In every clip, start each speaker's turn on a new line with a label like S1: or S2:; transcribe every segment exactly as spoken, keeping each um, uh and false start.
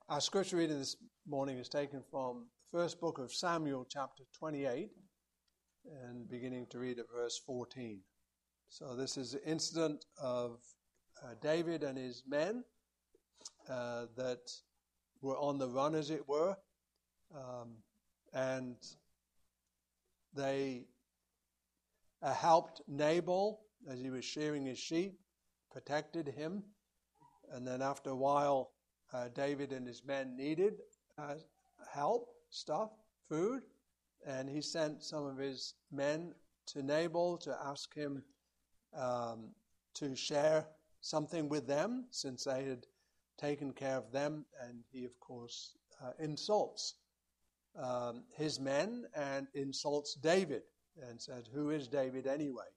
S1: Our scripture reading this morning is taken from the first book of Samuel, chapter twenty-eight, and beginning to read at verse fourteen. So this is the incident of uh, David and his men uh, that were on the run, as it were, um, and they uh, helped Nabal as he was shearing his sheep, protected him, and then after a while, Uh, David and his men needed uh, help, stuff, food, and he sent some of his men to Nabal to ask him um, to share something with them since they had taken care of them, and he, of course, uh, insults um, his men and insults David and said, "Who is David anyway?"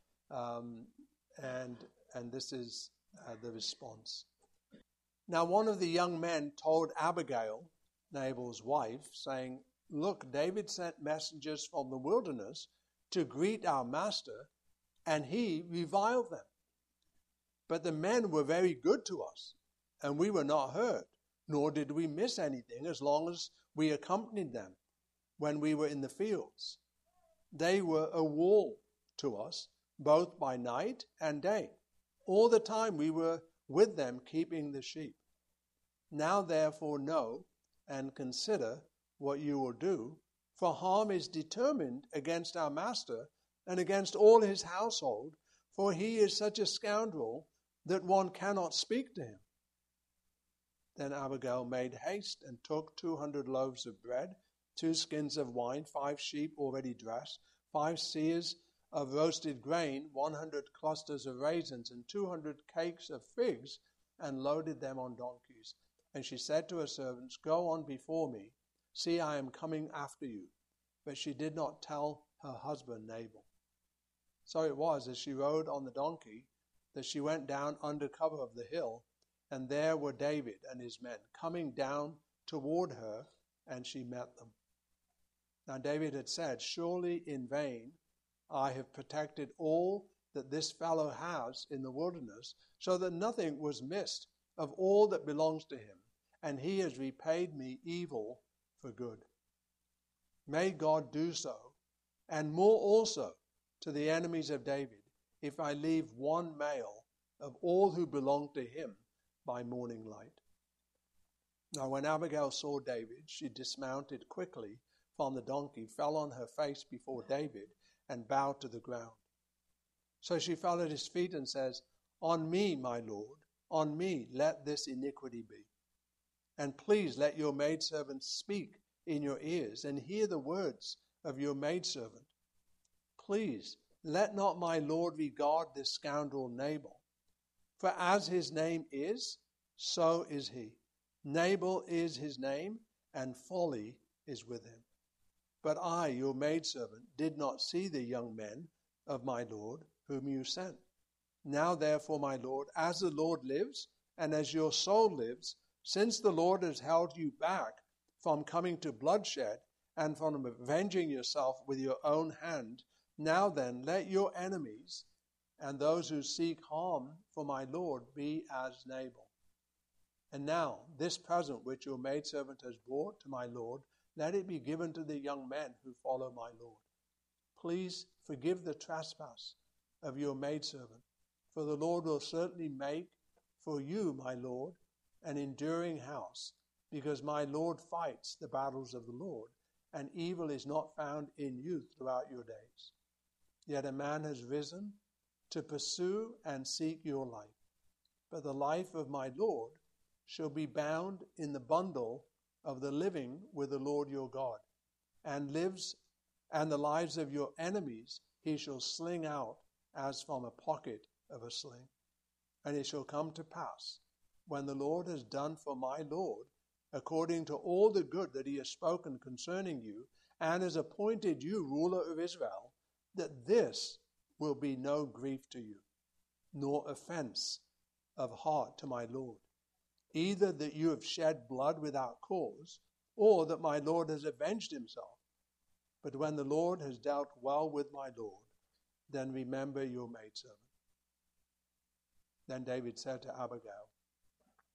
S1: Um, and and this is uh, the response. Now one of the young men told Abigail, Nabal's wife, saying, "Look, David sent messengers from the wilderness to greet our master, and he reviled them. But the men were very good to us, and we were not hurt, nor did we miss anything as long as we accompanied them when we were in the fields. They were a wall to us, both by night and day. All the time we were with them keeping the sheep. Now therefore know and consider what you will do, for harm is determined against our master and against all his household, for he is such a scoundrel that one cannot speak to him." Then Abigail made haste and took two hundred loaves of bread, two skins of wine, five sheep already dressed, five seahs of roasted grain, one hundred clusters of raisins, and two hundred cakes of figs, and loaded them on donkeys. And she said to her servants, "Go on before me. See, I am coming after you." But she did not tell her husband Nabal. So it was, as she rode on the donkey, that she went down under cover of the hill, and there were David and his men coming down toward her, and she met them. Now David had said, "Surely in vain I have protected all that this fellow has in the wilderness, so that nothing was missed of all that belongs to him, and he has repaid me evil for good. May God do so, and more also, to the enemies of David, if I leave one male of all who belong to him by morning light." Now when Abigail saw David, she dismounted quickly from the donkey, fell on her face before David, and bowed to the ground. So she fell at his feet and says, "On me, my lord, on me let this iniquity be. And please let your maidservant speak in your ears, and hear the words of your maidservant. Please let not my lord regard this scoundrel Nabal. For as his name is, so is he. Nabal is his name, and folly is with him. But I, your maidservant, did not see the young men of my lord whom you sent. Now therefore, my lord, as the Lord lives, and as your soul lives, since the Lord has held you back from coming to bloodshed and from avenging yourself with your own hand, now then let your enemies and those who seek harm for my lord be as Nabal. And now this present which your maidservant has brought to my lord, let it be given to the young men who follow my lord. Please forgive the trespass of your maidservant, for the Lord will certainly make for you, my lord, an enduring house, because my lord fights the battles of the Lord, and evil is not found in you throughout your days. Yet a man has risen to pursue and seek your life, but the life of my lord shall be bound in the bundle of the living with the Lord your God, and lives and the lives of your enemies he shall sling out as from a pocket of a sling. And it shall come to pass, when the Lord has done for my Lord, according to all the good that he has spoken concerning you, and has appointed you ruler of Israel, that this will be no grief to you, nor offense of heart to my Lord, either that you have shed blood without cause, or that my Lord has avenged himself. But when the Lord has dealt well with my Lord, then remember your maidservant." Then David said to Abigail,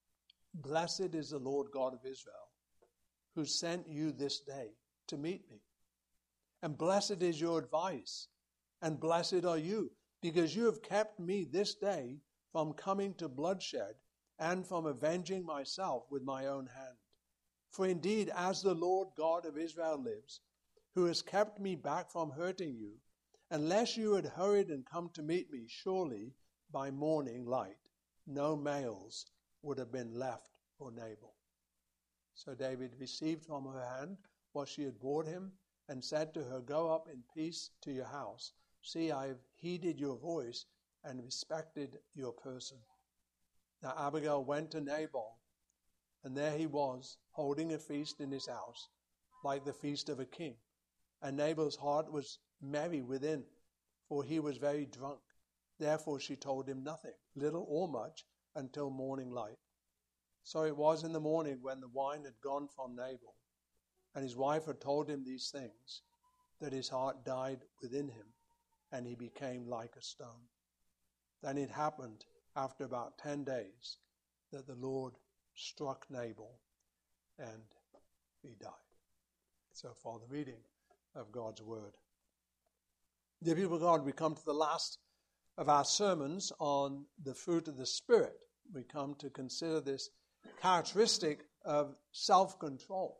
S1: Blessed is the Lord God of Israel, who sent you this day to meet me. And blessed is your advice, and blessed are you, because you have kept me this day from coming to bloodshed and from avenging myself with my own hand. For indeed, as the Lord God of Israel lives, who has kept me back from hurting you, unless you had hurried and come to meet me, surely by morning light, no males would have been left for Nabal. So David received from her hand what she had brought him, and said to her, Go up in peace to your house. See, I have heeded your voice and respected your person. Now Abigail went to Nabal, and there he was, holding a feast in his house, like the feast of a king. And Nabal's heart was merry within, for he was very drunk. Therefore she told him nothing, little or much, until morning light. So it was in the morning, when the wine had gone from Nabal, and his wife had told him these things, that his heart died within him, and he became like a stone. Then it happened, after about ten days, that the Lord struck Nabal, and he died. So far, the reading of God's word. Dear people of God, we come to the last of our sermons on the fruit of the Spirit. We come to consider this characteristic of self-control.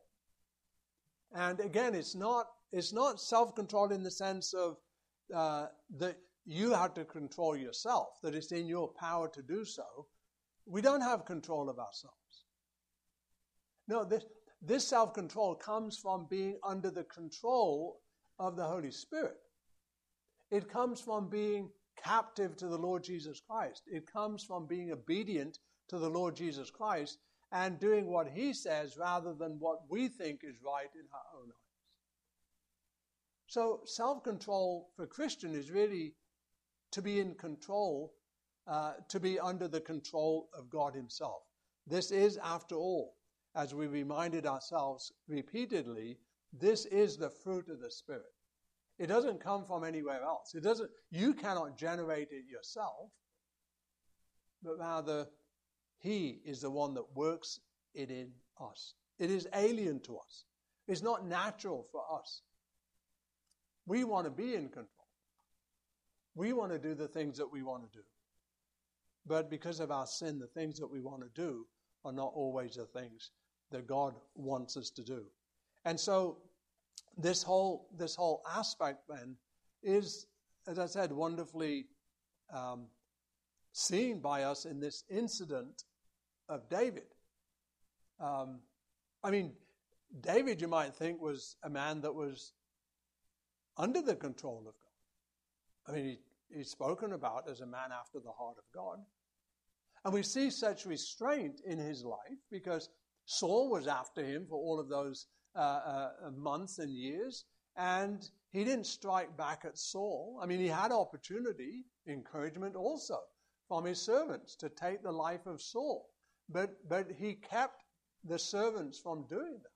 S1: And again, it's not it's not self-control in the sense of uh, that you have to control yourself, that it's in your power to do so. We don't have control of ourselves. No, this, this self-control comes from being under the control of the Holy Spirit. It comes from being captive to the Lord Jesus Christ. It comes from being obedient to the Lord Jesus Christ and doing what he says rather than what we think is right in our own eyes. So self-control for Christian is really to be in control, uh, to be under the control of God himself. This is, after all, as we reminded ourselves repeatedly, this is the fruit of the Spirit. It doesn't come from anywhere else. It doesn't. You cannot generate it yourself, but rather he is the one that works it in us. It is alien to us. It's not natural for us. We want to be in control. We want to do the things that we want to do. But because of our sin, the things that we want to do are not always the things that God wants us to do. And so this whole this whole aspect then is, as I said, wonderfully um, seen by us in this incident of David. Um, I mean, David, you might think, was a man that was under the control of God. I mean, he, he's spoken about as a man after the heart of God. And we see such restraint in his life because Saul was after him for all of those uh, uh, months and years, and he didn't strike back at Saul. I mean, he had opportunity, encouragement also from his servants to take the life of Saul, but but he kept the servants from doing that.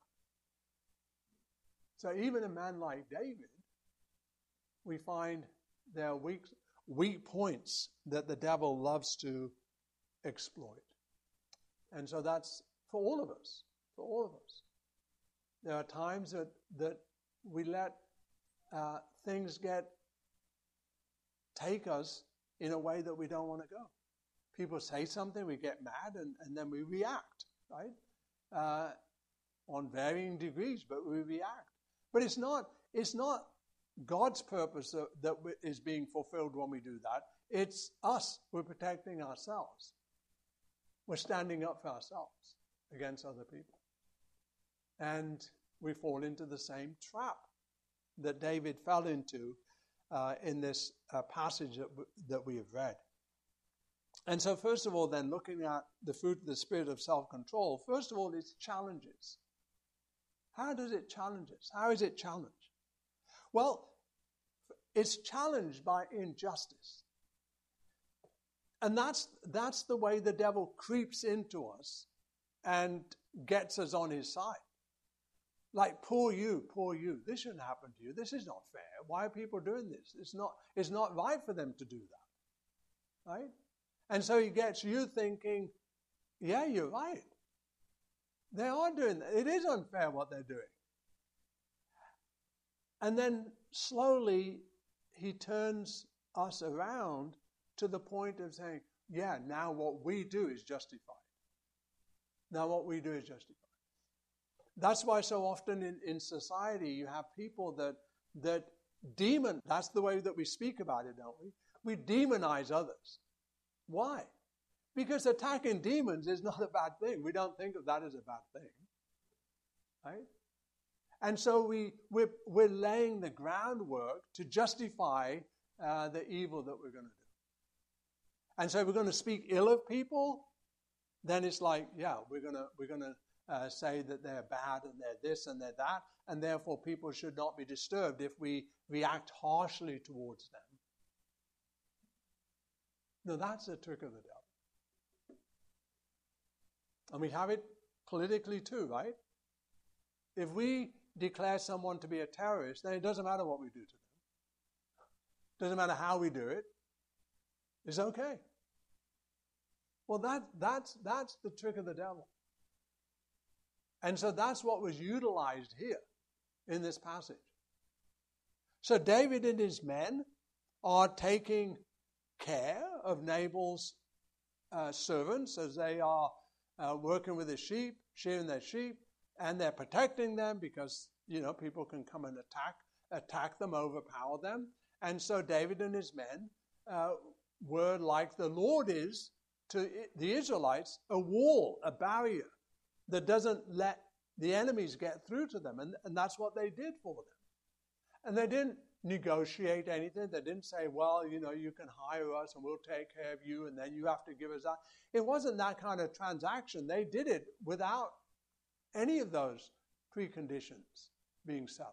S1: So even a man like David, we find there are weak, weak points that the devil loves to exploit. And so that's for all of us, for all of us. There are times that, that we let uh, things get, take us in a way that we don't want to go. People say something, we get mad, and, and then we react, right? Uh, on varying degrees, but we react. But it's not, it's not God's purpose that, that is being fulfilled when we do that. It's us. We're protecting ourselves. We're standing up for ourselves against other people. And we fall into the same trap that David fell into uh, in this uh, passage that, w- that we have read. And so first of all then, looking at the fruit of the spirit of self-control, first of all, it's challenges. How does it challenge us? How is it challenged? Well, it's challenged by injustice. And that's that's the way the devil creeps into us and gets us on his side. Like, poor you, poor you. This shouldn't happen to you. This is not fair. Why are people doing this? It's not, it's not right for them to do that. Right? And so he gets you thinking, yeah, you're right. They are doing that. It is unfair what they're doing. And then slowly he turns us around to the point of saying, yeah, now what we do is justified. Now what we do is justified. That's why so often in, in society you have people that that demon, that's the way that we speak about it, don't we? We demonize others. Why? Because attacking demons is not a bad thing. We don't think of that as a bad thing. Right? And so we, we're, we're laying the groundwork to justify uh, the evil that we're going to do. And so we're going to speak ill of people, then it's like, yeah, we're going to we're going to uh, say that they're bad and they're this and they're that, and therefore people should not be disturbed if we react harshly towards them. No, that's a trick of the devil. And we have it politically too, right? If we declare someone to be a terrorist, then it doesn't matter what we do to them. Doesn't matter how we do it. It's okay. Well, that that's that's the trick of the devil. And so that's what was utilized here in this passage. So David and his men are taking care of Nabal's uh, servants as they are uh, working with the sheep, shearing their sheep, and they're protecting them because, you know, people can come and attack attack them, overpower them. And so David and his men uh, were like the Lord is to the Israelites, a wall, a barrier that doesn't let the enemies get through to them. And, and that's what they did for them. And they didn't negotiate anything. They didn't say, well, you know, you can hire us and we'll take care of you and then you have to give us that. It wasn't that kind of transaction. They did it without any of those preconditions being settled.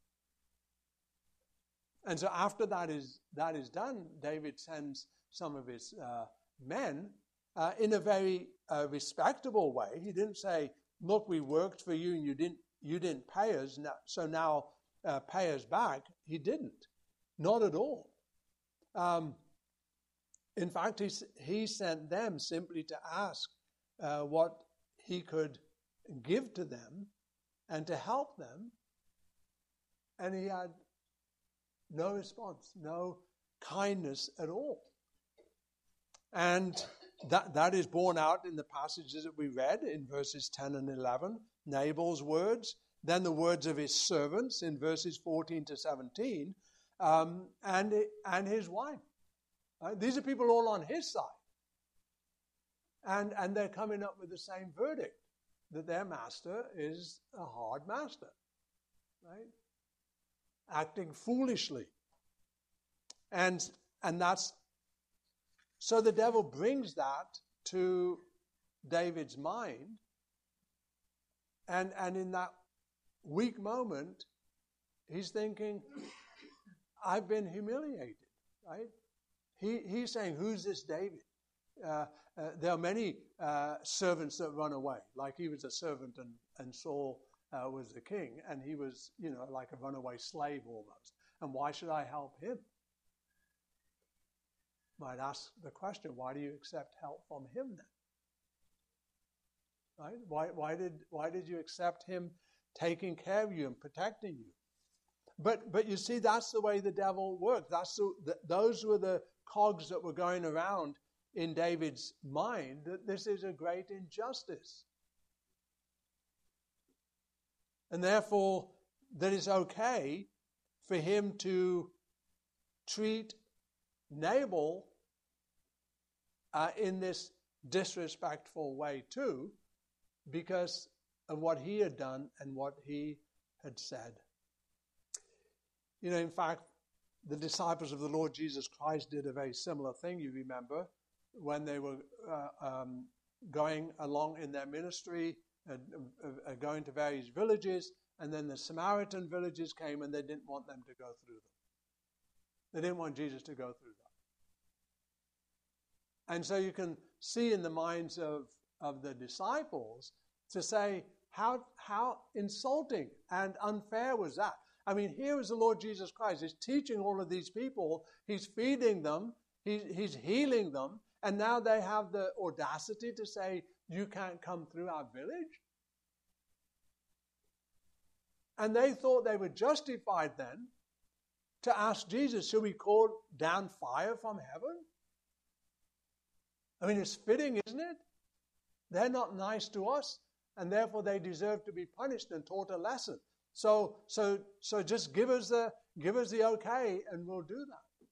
S1: And so after that is that is done, David sends some of his uh, men uh, in a very uh, respectable way. He didn't say, look, we worked for you and you didn't you didn't pay us, so now uh, pay us back. He didn't. Not at all. Um, in fact, he, he sent them simply to ask uh, what he could give to them and to help them. And he had no response, no kindness at all. And that, that is borne out in the passages that we read in verses ten and eleven, Nabal's words, then the words of his servants in verses fourteen to seventeen, um, and, and his wife. Right? These are people all on his side. And, and they're coming up with the same verdict, that their master is a hard master, right? Acting foolishly. And, and that's, so the devil brings that to David's mind, and, and in that weak moment, he's thinking, I've been humiliated, right? He, he's saying, who's this David? Uh, uh, there are many uh, servants that run away, like he was a servant and, and Saul uh, was the king, and he was, you know, like a runaway slave almost. And why should I help him? Might ask the question, why do you accept help from him then? Right? Why, why did why did you accept him taking care of you and protecting you? But but you see, that's the way the devil works. That's the, the, those were the cogs that were going around in David's mind, that this is a great injustice. And therefore, that it's okay for him to treat Nabal uh, in this disrespectful way too, because of what he had done and what he had said. You know, in fact, the disciples of the Lord Jesus Christ did a very similar thing, you remember, when they were uh, um, going along in their ministry, uh, uh, going to various villages, and then the Samaritan villages came and they didn't want them to go through them. They didn't want Jesus to go through them. And so you can see in the minds of, of the disciples to say, how, how insulting and unfair was that? I mean, here is the Lord Jesus Christ. He's teaching all of these people. He's feeding them. He, he's healing them. And now they have the audacity to say, you can't come through our village? And they thought they were justified then to ask Jesus, should we call down fire from heaven? I mean, it's fitting, isn't it? They're not nice to us, and therefore they deserve to be punished and taught a lesson. So, so, so just give us the give us the okay, and we'll do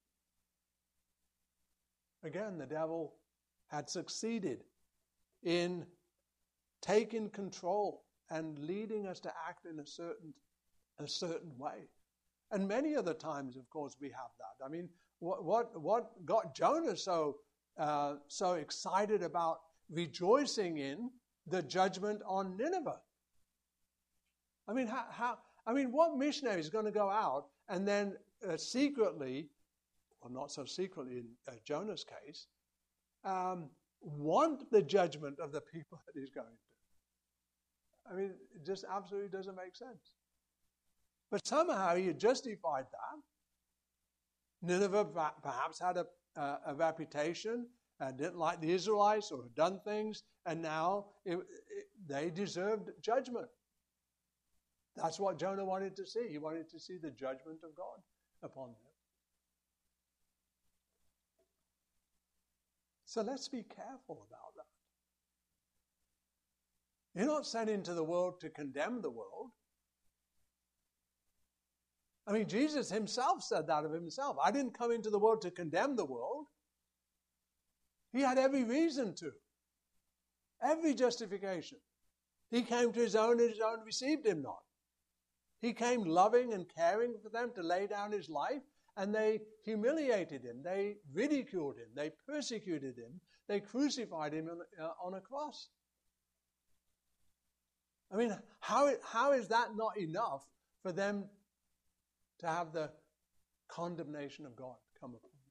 S1: that. Again, the devil had succeeded in taking control and leading us to act in a certain a certain way. And many other times, of course, we have that. I mean, what what what got Jonah so uh, so excited about rejoicing in the judgment on Nineveh? I mean, how, how I mean, what missionary is going to go out and then uh, secretly, well, not so secretly in uh, Jonah's case, um, want the judgment of the people that he's going to? I mean, it just absolutely doesn't make sense. But somehow he justified that. Nineveh perhaps had a, uh, a reputation and didn't like the Israelites or had done things, and now it, it, they deserved judgment. That's what Jonah wanted to see. He wanted to see the judgment of God upon them. So let's be careful about that. You're not sent into the world to condemn the world. I mean, Jesus himself said that of himself. I didn't come into the world to condemn the world. He had every reason to. Every justification. He came to his own and his own received him not. He came loving and caring for them to lay down his life, and they humiliated him. They ridiculed him. They persecuted him. They crucified him on, uh, on a cross. I mean, how, how is that not enough for them to have the condemnation of God come upon them?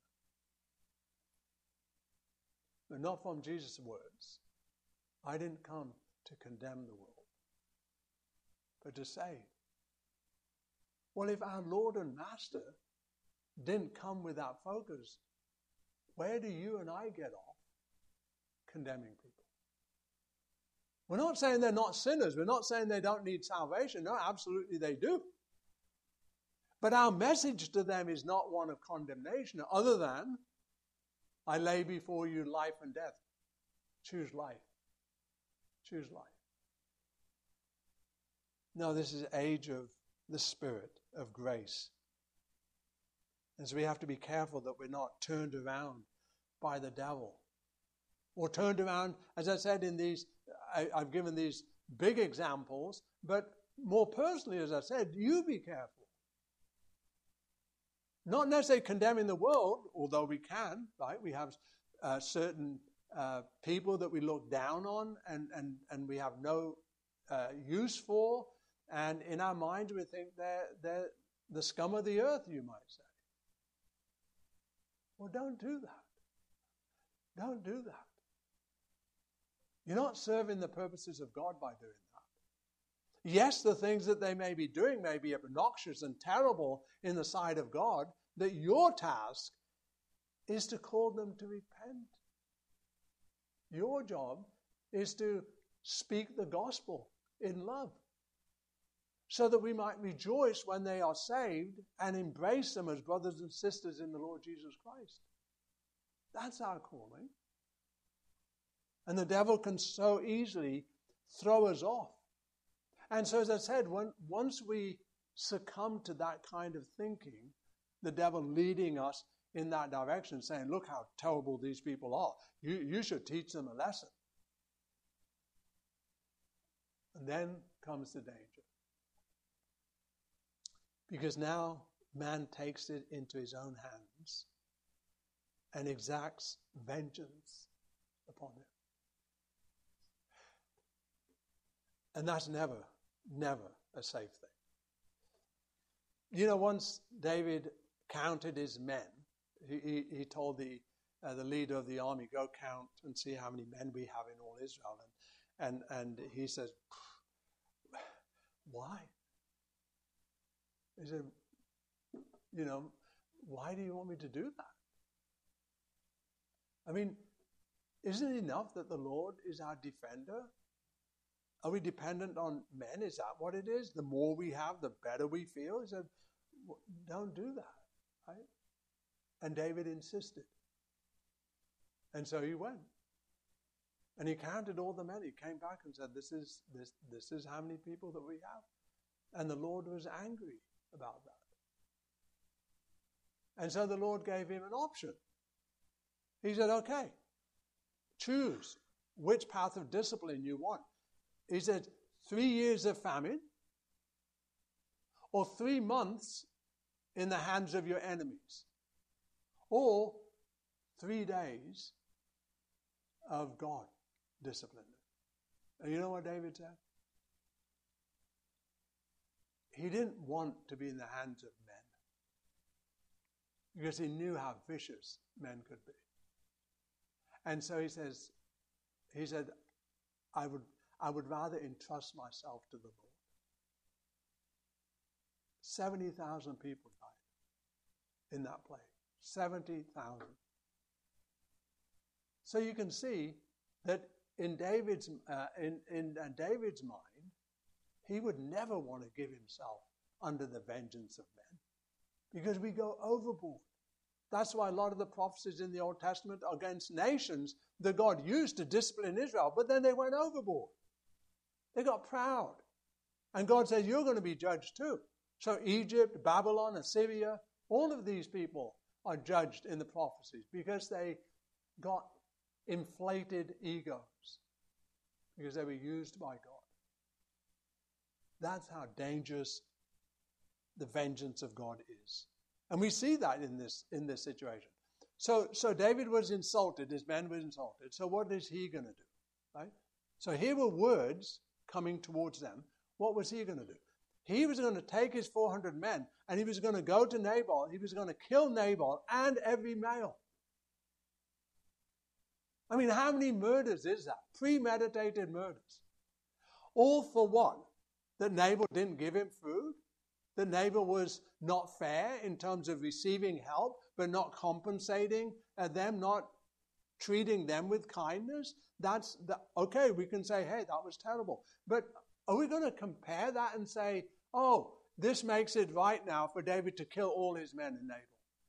S1: But not from Jesus' words. I didn't come to condemn the world, but to save. Well, if our Lord and Master didn't come with that focus, where do you and I get off condemning people? We're not saying they're not sinners. We're not saying they don't need salvation. No, absolutely they do. But our message to them is not one of condemnation, other than, I lay before you life and death. Choose life. Choose life. No, this is age of the Spirit, of grace. And so we have to be careful that we're not turned around by the devil. Or turned around, as I said in these, I, I've given these big examples, but more personally, as I said, you be careful. Not necessarily condemning the world, although we can, right? We have uh, certain uh, people that we look down on and, and, and we have no uh, use for. And in our minds we think they're, they're the scum of the earth, you might say. Well, don't do that. Don't do that. You're not serving the purposes of God by doing that. Yes, the things that they may be doing may be obnoxious and terrible in the sight of God, that your task is to call them to repent. Your job is to speak the gospel in love, so that we might rejoice when they are saved and embrace them as brothers and sisters in the Lord Jesus Christ. That's our calling. And the devil can so easily throw us off. And so, as I said, when, once we succumb to that kind of thinking, the devil leading us in that direction, saying, look how terrible these people are. You, you should teach them a lesson. And then comes the danger. Because now man takes it into his own hands and exacts vengeance upon him. And that's never, never a safe thing. You know, once David counted his men, he, he, he told the uh, the leader of the army, go count and see how many men we have in all Israel. And, and, and he says, why? He said, you know, why do you want me to do that? I mean, isn't it enough that the Lord is our defender Are we dependent on men? Is that what it is? The more we have, the better we feel? He said, don't do that, right? And David insisted. And so he went. And he counted all the men. He came back and said, this is, this, this is how many people that we have. And the Lord was angry about that. And so the Lord gave him an option. He said, okay, choose which path of discipline you want. He said, three years of famine or three months in the hands of your enemies or three days of God disciplining. And you know what David said? He didn't want to be in the hands of men because he knew how vicious men could be. And so he says, he said, I would, I would rather entrust myself to the Lord. seventy thousand people died in that place. seventy thousand. So you can see that in David's, uh, in, in uh, David's mind, he would never want to give himself under the vengeance of men because we go overboard. That's why a lot of the prophecies in the Old Testament are against nations that God used to discipline Israel, but then they went overboard. They got proud. And God says, you're going to be judged too. So Egypt, Babylon, Assyria, all of these people are judged in the prophecies because they got inflated egos, because they were used by God. That's how dangerous the vengeance of God is. And we see that in this in this situation. So, so David was insulted, his men were insulted. So what is he going to do? Right? So here were words coming towards them. What was he going to do? He was going to take his four hundred men and he was going to go to Nabal. He was going to kill Nabal and every male. I mean, how many murders is that? Premeditated murders. All for what? That Nabal didn't give him food? That Nabal was not fair in terms of receiving help, but not compensating them, not treating them with kindness? That's the, okay, we can say, hey, that was terrible. But are we going to compare that and say, oh, this makes it right now for David to kill all his men in Nabal?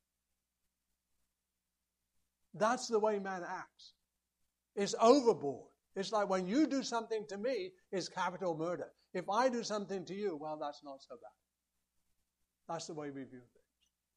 S1: That's the way man acts. It's overboard. It's like when you do something to me, it's capital murder. If I do something to you, well, that's not so bad. That's the way we view things.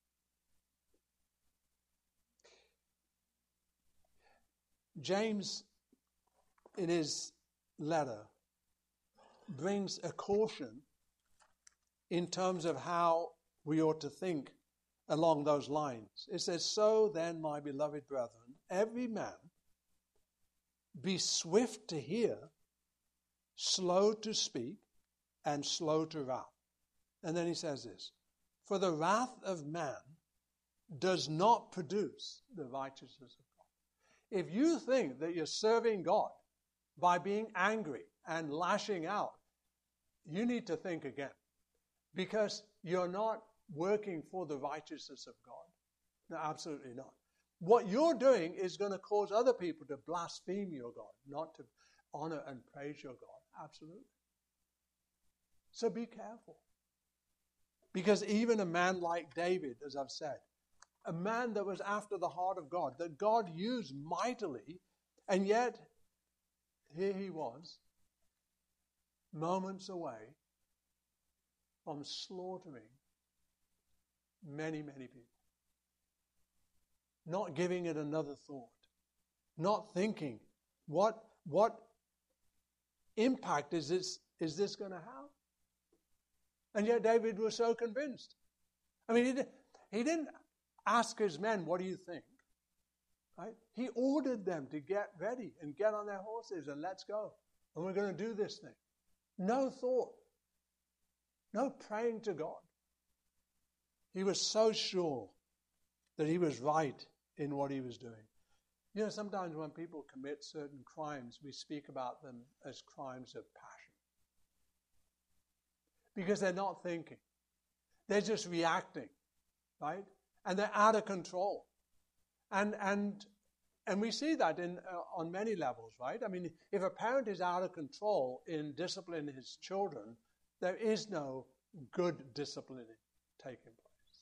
S1: James, in his letter, brings a caution in terms of how we ought to think along those lines. It says, so then, my beloved brethren, every man be swift to hear, slow to speak, and slow to wrath. And then he says this, for the wrath of man does not produce the righteousness of God. If you think that you're serving God by being angry and lashing out, you need to think again, because you're not working for the righteousness of God. No, absolutely not. What you're doing is going to cause other people to blaspheme your God, not to honor and praise your God. Absolutely. So be careful. Because even a man like David, as I've said, a man that was after the heart of God, that God used mightily, and yet here he was, moments away from slaughtering many, many people. Not giving it another thought. Not thinking, what, what impact is this, is this going to have? And yet David was so convinced. I mean, he, did, he didn't ask his men, what do you think? Right? He ordered them to get ready and get on their horses and let's go. And we're going to do this thing. No thought. No praying to God. He was so sure that he was right in what he was doing. You know, sometimes when people commit certain crimes, we speak about them as crimes of passion. Because they're not thinking. They're just reacting, right? And they're out of control. And, and and we see that in uh, on many levels, right? I mean, if a parent is out of control in disciplining his children, there is no good disciplining taking place.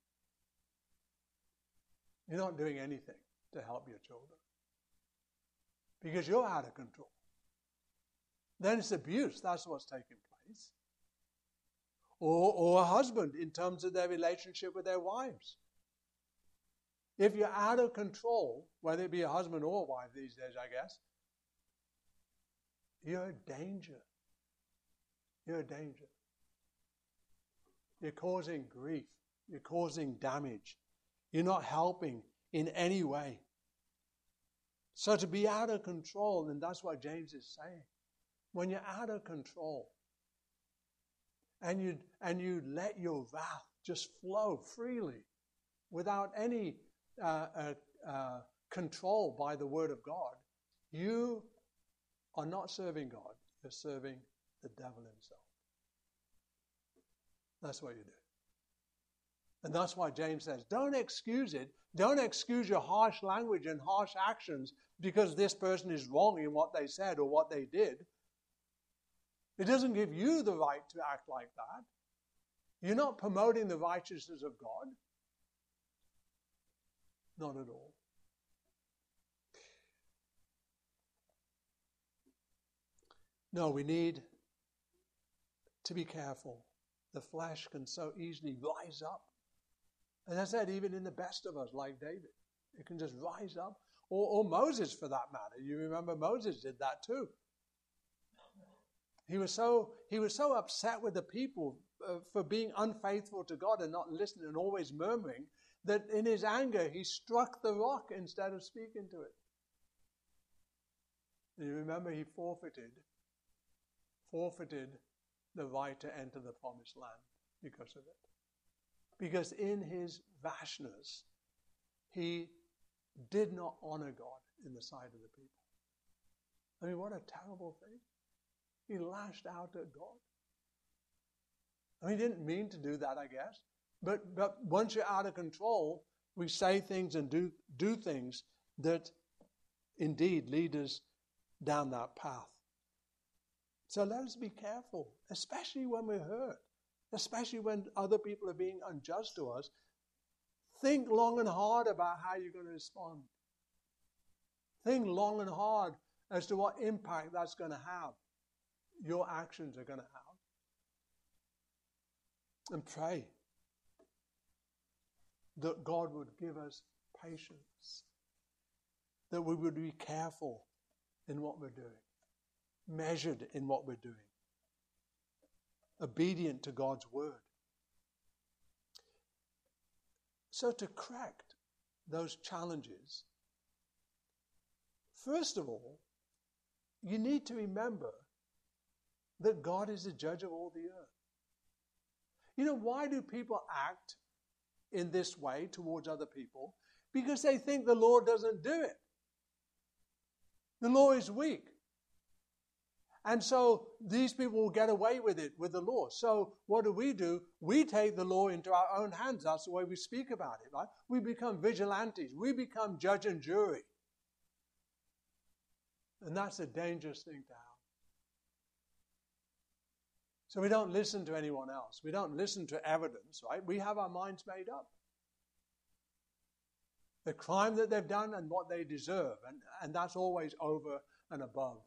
S1: You're not doing anything to help your children because you're out of control. Then it's abuse. That's what's taking place. Or, or a husband in terms of their relationship with their wives. If you're out of control, whether it be a husband or a wife these days, I guess, you're a danger. You're a danger. You're causing grief. You're causing damage. You're not helping in any way. So to be out of control, and that's what James is saying. When you're out of control and you, and you let your wrath just flow freely without any uh, uh, uh, control by the Word of God, you are not serving God. You're serving the devil himself. That's what you do. And that's why James says, don't excuse it. Don't excuse your harsh language and harsh actions because this person is wrong in what they said or what they did. It doesn't give you the right to act like that. You're not promoting the righteousness of God. Not at all. No, we need to be careful. The flesh can so easily rise up. And as I said, even in the best of us, like David, it can just rise up. Or, or Moses, for that matter. You remember Moses did that too. He was so he was so upset with the people uh, for being unfaithful to God and not listening and always murmuring that in his anger he struck the rock instead of speaking to it. And you remember he forfeited forfeited the right to enter the promised land because of it. Because in his rashness, he did not honor God in the sight of the people. I mean, what a terrible thing. He lashed out at God. I mean, he didn't mean to do that, I guess. But but once you're out of control, we say things and do, do things that indeed lead us down that path. So let us be careful, especially when we're hurt, especially when other people are being unjust to us. Think long and hard about how you're going to respond. Think long and hard as to what impact that's going to have. Your actions are going to have. And pray that God would give us patience, that we would be careful in what we're doing, measured in what we're doing, obedient to God's word. So to correct those challenges, first of all, you need to remember that God is the judge of all the earth. You know, why do people act in this way towards other people? Because they think the law doesn't do it. The law is weak. And so these people will get away with it, with the law. So what do we do? We take the law into our own hands. That's the way we speak about it, right? We become vigilantes. We become judge and jury. And that's a dangerous thing to have. So we don't listen to anyone else. We don't listen to evidence, right? We have our minds made up. The crime that they've done and what they deserve. And, and that's always over and above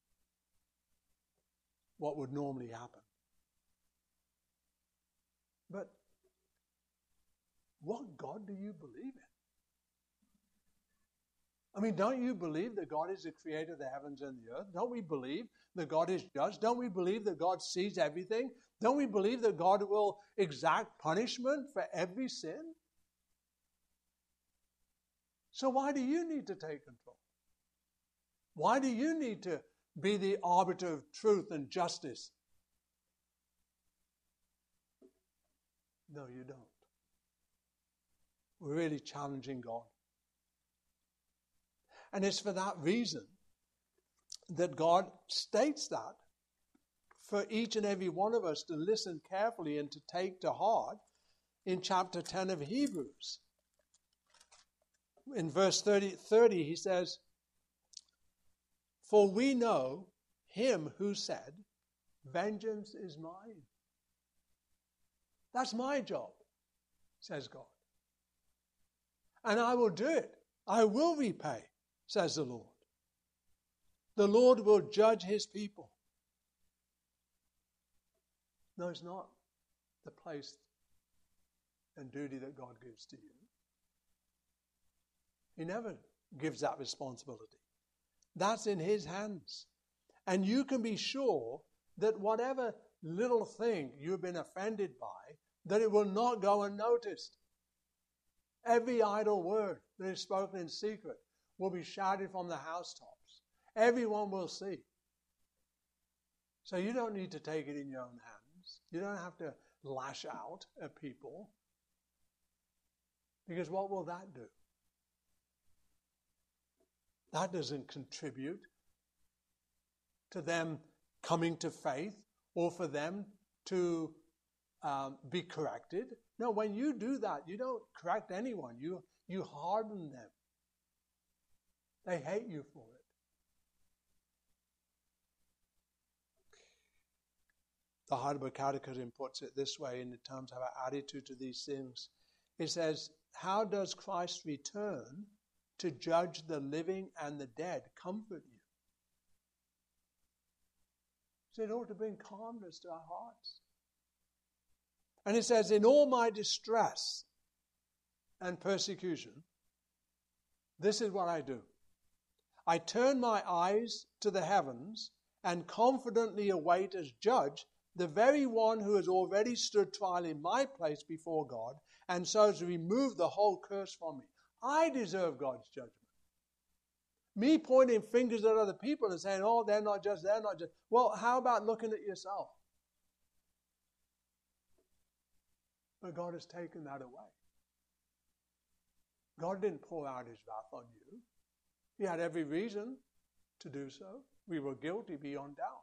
S1: what would normally happen. But what God do you believe in? I mean, don't you believe that God is the creator of the heavens and the earth? Don't we believe that God is judge? Don't we believe that God sees everything? Don't we believe that God will exact punishment for every sin? So why do you need to take control? Why do you need to be the arbiter of truth and justice? No, you don't. We're really challenging God. And it's for that reason that God states that for each and every one of us to listen carefully and to take to heart in chapter ten of Hebrews. in verse thirty, thirty, he says, "For we know him who said, 'Vengeance is mine.'" That's my job, says God. "And I will do it. I will repay," says the Lord. The Lord will judge his people. No, it's not the place and duty that God gives to you. He never gives that responsibility. That's in his hands. And you can be sure that whatever little thing you've been offended by, that it will not go unnoticed. Every idle word that is spoken in secret will be shouted from the housetops. Everyone will see. So you don't need to take it in your own hands. You don't have to lash out at people. Because what will that do? That doesn't contribute to them coming to faith or for them to um, be corrected. No, when you do that, you don't correct anyone. You, you harden them. They hate you for it. The Heidelberg Catechism puts it this way in terms of our attitude to these things. It says, "How does Christ's return to judge the living and the dead comfort you?" So it ought to bring calmness to our hearts. And it says, "In all my distress and persecution, this is what I do. I turn my eyes to the heavens and confidently await as judge the very one who has already stood trial in my place before God, and so has removed the whole curse from me." I deserve God's judgment. Me pointing fingers at other people and saying, "Oh, they're not just, they're not just." Well, how about looking at yourself? But God has taken that away. God didn't pour out his wrath on you. He had every reason to do so. We were guilty beyond doubt.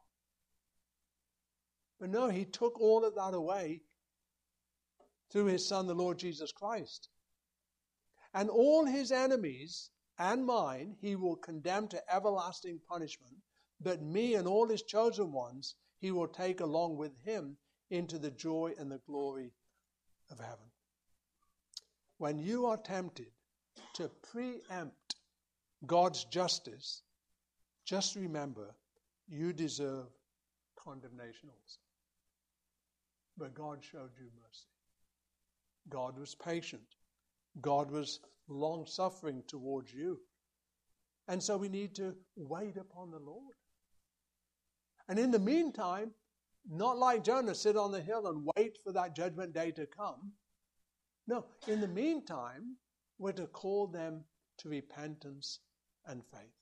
S1: But no, he took all of that away through his Son, the Lord Jesus Christ. And all his enemies and mine he will condemn to everlasting punishment, but me and all his chosen ones he will take along with him into the joy and the glory of heaven. When you are tempted to preempt God's justice, just remember you deserve condemnation also. But God showed you mercy. God was patient. God was long-suffering towards you. And so we need to wait upon the Lord. And in the meantime, not like Jonah, sit on the hill and wait for that judgment day to come. No, in the meantime, we're to call them to repentance and faith.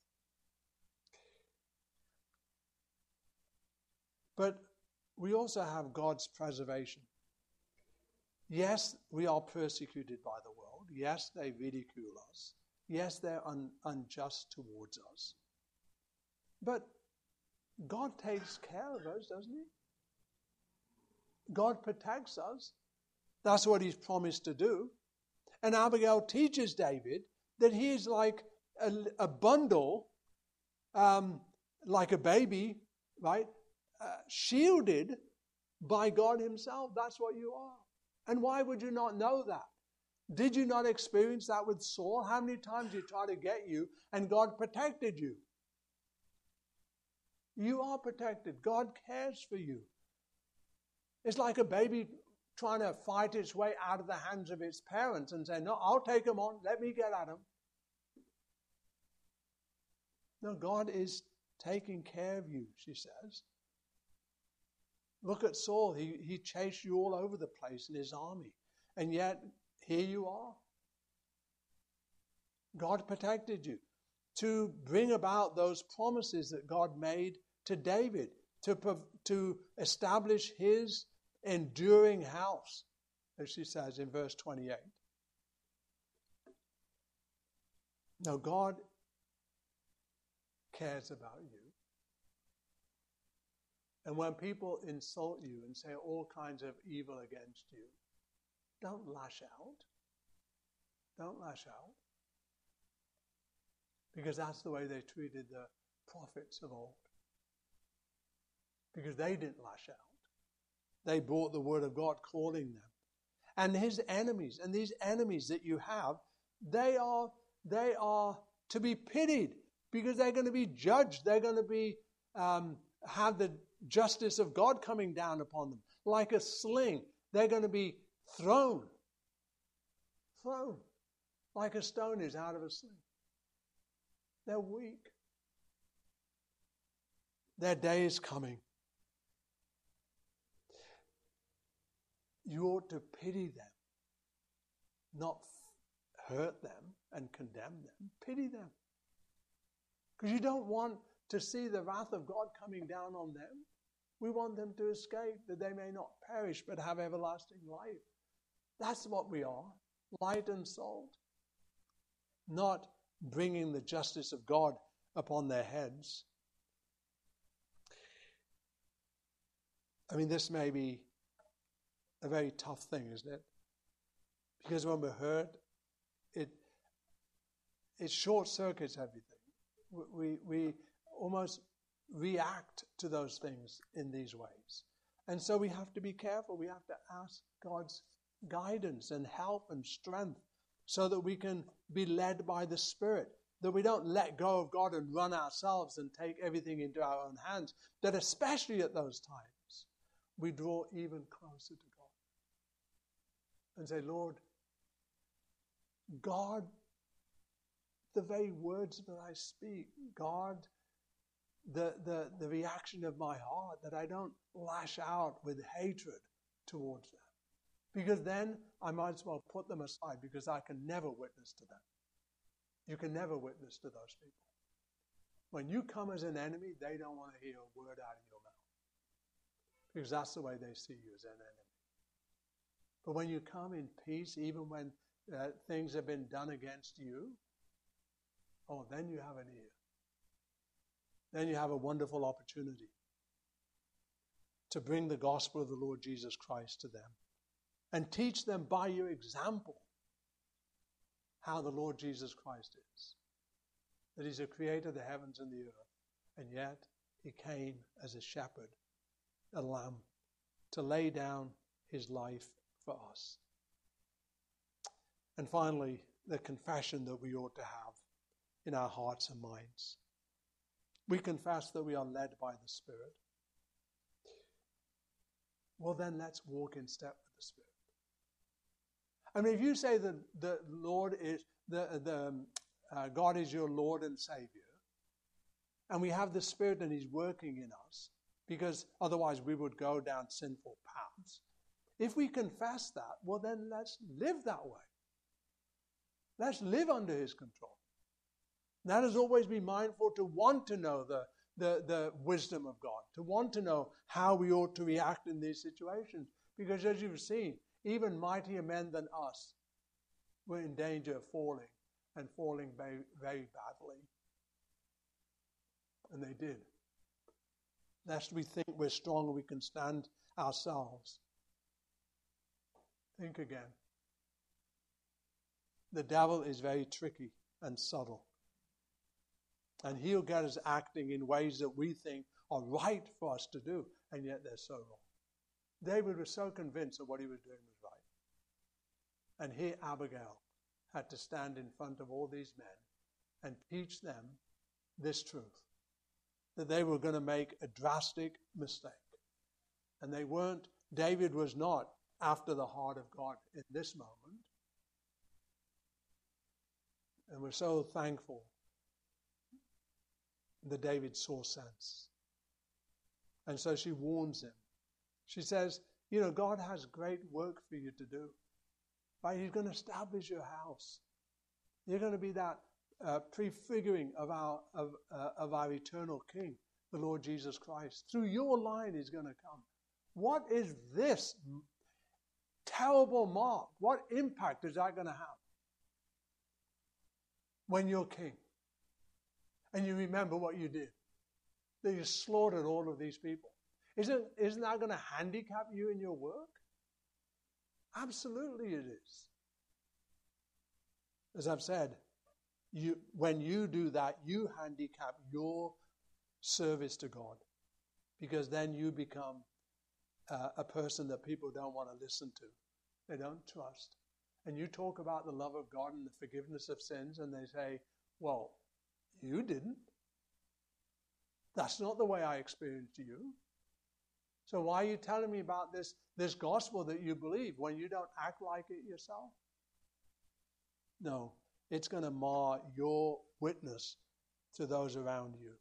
S1: But we also have God's preservation. Yes, we are persecuted by the world. Yes, they ridicule us. Yes, they're un- unjust towards us. But God takes care of us, doesn't he? God protects us. That's what he's promised to do. And Abigail teaches David that he is like a, a bundle, um, like a baby, right? Uh, shielded by God himself. That's what you are. And why would you not know that? Did you not experience that with Saul? How many times he tried to get you and God protected you? You are protected. God cares for you. It's like a baby trying to fight its way out of the hands of its parents and say, "No, I'll take him on. Let me get at him." No, God is taking care of you, she says. Look at Saul. He, he chased you all over the place in his army. And yet, here you are. God protected you to bring about those promises that God made to David, to, to establish his enduring house, as she says in verse twenty-eight. Now, God cares about you. And when people insult you and say all kinds of evil against you, don't lash out. Don't lash out. Because that's the way they treated the prophets of old. Because they didn't lash out. They brought the word of God calling them. And his enemies, and these enemies that you have, they are, they are to be pitied because they're going to be judged. They're going to be um, have the justice of God coming down upon them. Like a sling, they're going to be thrown. Thrown. Like a stone is out of a sling. They're weak. Their day is coming. You ought to pity them, not hurt them and condemn them. Pity them. Because you don't want to see the wrath of God coming down on them. We want them to escape, that they may not perish but have everlasting life. That's what we are, light and salt. Not bringing the justice of God upon their heads. I mean, this may be a very tough thing, isn't it? Because when we're hurt, it it short circuits everything. We we almost react to those things in these ways, and so we have to be careful. We have to ask God's guidance and help and strength, so that we can be led by the Spirit. That we don't let go of God and run ourselves and take everything into our own hands. That especially at those times, we draw even closer to God. And say, Lord, God, the very words that I speak, God, the, the, the reaction of my heart, that I don't lash out with hatred towards them. Because then I might as well put them aside, because I can never witness to them. You can never witness to those people. When you come as an enemy, they don't want to hear a word out of your mouth. Because that's the way they see you, as an enemy. But when you come in peace, even when uh, things have been done against you, oh, then you have an ear. Then you have a wonderful opportunity to bring the gospel of the Lord Jesus Christ to them and teach them by your example how the Lord Jesus Christ is. That he's the creator of the heavens and the earth, and yet he came as a shepherd, a lamb, to lay down his life for us. And finally, the confession that we ought to have in our hearts and minds. We confess that we are led by the Spirit. Well, then let's walk in step with the Spirit. I mean, if you say that the Lord is the the uh, God is your Lord and Savior, and we have the Spirit and He's working in us, because otherwise we would go down sinful paths. If we confess that, well, then let's live that way. Let's live under His control. That has always been mindful to want to know the, the, the wisdom of God, to want to know how we ought to react in these situations. Because as you've seen, even mightier men than us were in danger of falling, and falling very, very badly. And they did. Lest we think we're strong and we can stand ourselves. Think again. The devil is very tricky and subtle. And he'll get us acting in ways that we think are right for us to do, and yet they're so wrong. David was so convinced that what he was doing was right. And here Abigail had to stand in front of all these men and teach them this truth, that they were going to make a drastic mistake. And they weren't, David was not after the heart of God in this moment. And we're so thankful that David saw sense. And so she warns him. She says, you know, God has great work for you to do. Right? He's going to establish your house. You're going to be that uh, prefiguring of our of, uh, of our eternal King, the Lord Jesus Christ. Through your line He's going to come. What is this terrible mark? What impact is that going to have when you're king? And you remember what you did. That you slaughtered all of these people. Isn't, isn't that going to handicap you in your work? Absolutely it is. As I've said, you, when you do that, you handicap your service to God, because then you become uh, a person that people don't want to listen to. They don't trust. And you talk about the love of God and the forgiveness of sins, and they say, well, you didn't. That's not the way I experienced you. So why are you telling me about this, this gospel that you believe when you don't act like it yourself? No, it's going to mar your witness to those around you.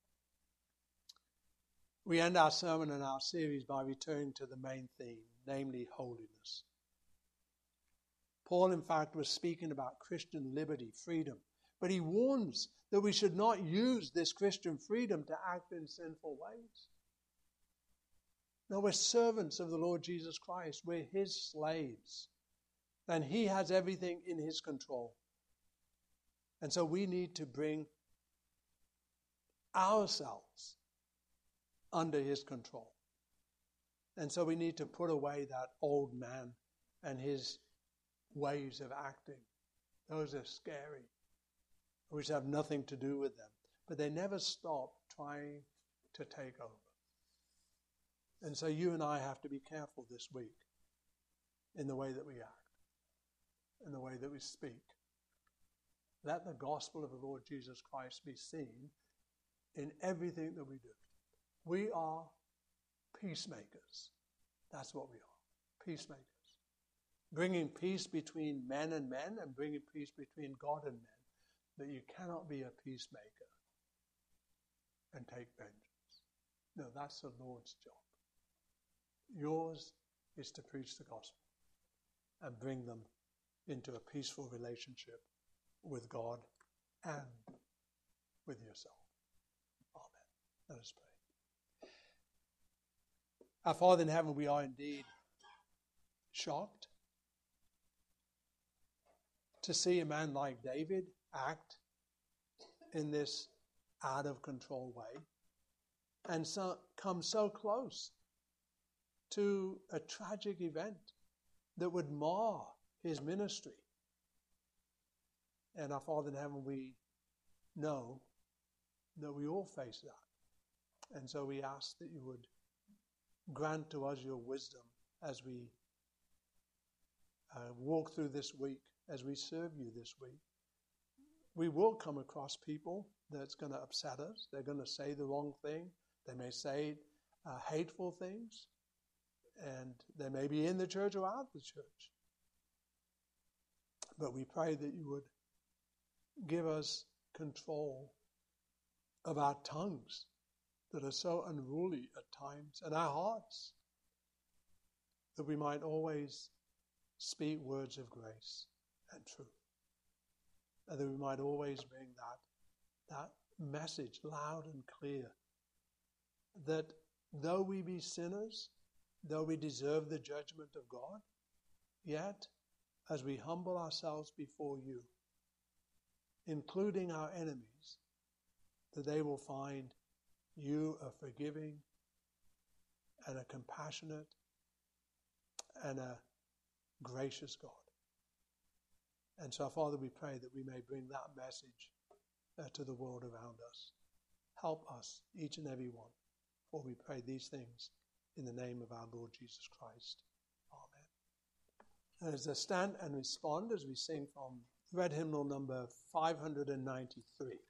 S1: We end our sermon and our series by returning to the main theme, namely holiness. Paul, in fact, was speaking about Christian liberty, freedom, but he warns that we should not use this Christian freedom to act in sinful ways. No, we're servants of the Lord Jesus Christ. We're his slaves. And he has everything in his control. And so we need to bring ourselves under his control. And so we need to put away that old man and his ways of acting. Those are scary, which have nothing to do with them. But they never stop trying to take over. And so you and I have to be careful this week in the way that we act, in the way that we speak. Let the gospel of the Lord Jesus Christ be seen in everything that we do. We are peacemakers. That's what we are, peacemakers. Bringing peace between men and men and bringing peace between God and men. That you cannot be a peacemaker and take vengeance. No, that's the Lord's job. Yours is to preach the gospel and bring them into a peaceful relationship with God and with yourself. Amen. Let us pray. Our Father in heaven, we are indeed shocked to see a man like David act in this out of control way and so come so close to a tragic event that would mar his ministry. And our Father in heaven, we know that we all face that. And so we ask that you would grant to us your wisdom as we uh, walk through this week, as we serve you this week. We will come across people that's going to upset us. They're going to say the wrong thing. They may say uh, hateful things. And they may be in the church or out of the church. But we pray that you would give us control of our tongues that are so unruly at times, and our hearts, that we might always speak words of grace and truth. And that we might always bring that, that message loud and clear, that though we be sinners, though we deserve the judgment of God, yet as we humble ourselves before you, including our enemies, that they will find you a forgiving and a compassionate and a gracious God. And so, Father, we pray that we may bring that message uh, to the world around us. Help us, each and every one, for we pray these things in the name of our Lord Jesus Christ. Amen. As I stand and respond as we sing from red hymnal number five hundred ninety-three.